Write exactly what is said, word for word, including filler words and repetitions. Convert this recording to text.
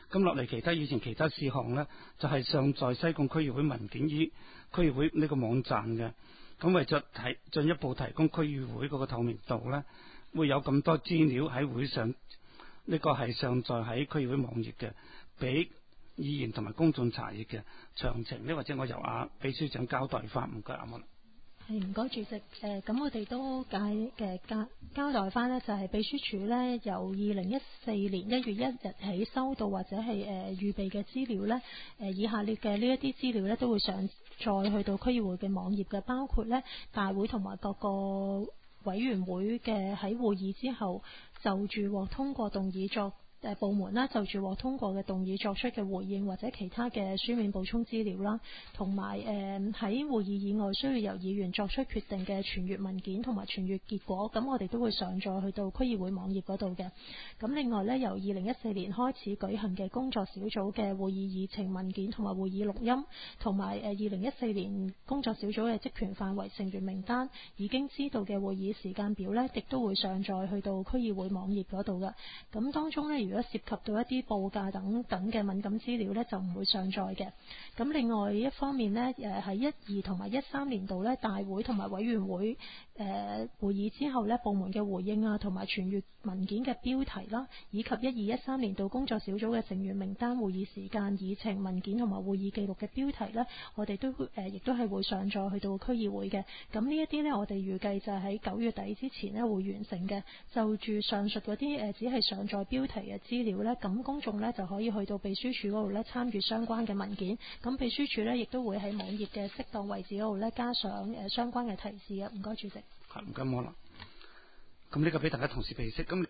咁落嚟其他以前其他事項呢，就係、是、上載西貢區議會文件於區議會呢個網站嘅。咁為咗提進一步提供區議會嗰個透明度呢，會有咁多資料喺會上，呢、這個係上載喺區議會網頁嘅，俾議員同埋公眾查閱嘅詳情呢，或者我由阿秘書長交代翻，唔該阿文。 係唔該主席，誒、呃、咁我哋都解嘅交交代翻呢，就係秘書處呢，由二零一四年一月一日起收到或者係誒、呃、預備嘅資料呢，誒、呃、以下列嘅呢一啲資料呢，都會上載去到區議會嘅網頁嘅，包括呢大會同埋各個委員會嘅喺會議之後就住獲通過動議作。誒部門啦，就住獲通過嘅動議作出嘅回應或者其他嘅書面補充資料啦，同埋誒喺會議以外需要由議員作出決定嘅傳閱文件同埋傳閱結果，咁我哋都會上載去到區議會網頁嗰度嘅。咁另外呢，由二零一四年開始舉行嘅工作小組嘅會議議程文件同埋會議錄音，同埋誒二零一四年工作小組嘅職權範圍、成員名單，已經知道嘅會議時間表呢，亦都會上載去到區議會網頁嗰度嘅。咁當中呢，如果涉及到一啲報價等等嘅敏感資料呢，就唔會上載嘅。咁另外一方面呢，誒喺一二同埋一三年度呢，大會同埋委員會誒、呃、會議之後呢，部門嘅回應啊，同埋傳閱文件嘅標題啦，以及一二一三年度工作小組嘅成員名單、會議時間、議程文件同埋會議記錄嘅標題呢，我哋都誒亦都係會上載去到區議會嘅。咁呢一啲呢，我哋預計就係喺九月底之前呢會完成嘅。就住上述嗰啲誒只係上載標題嘅資料呢，咁公眾呢就可以去到秘書處嗰度呢參與相關嘅文件。咁秘書處呢亦都會喺網頁嘅適當位置嗰度呢加上誒相關嘅提示嘅。唔該主席。 係唔該我啦。咁呢個俾大家同事備識。咁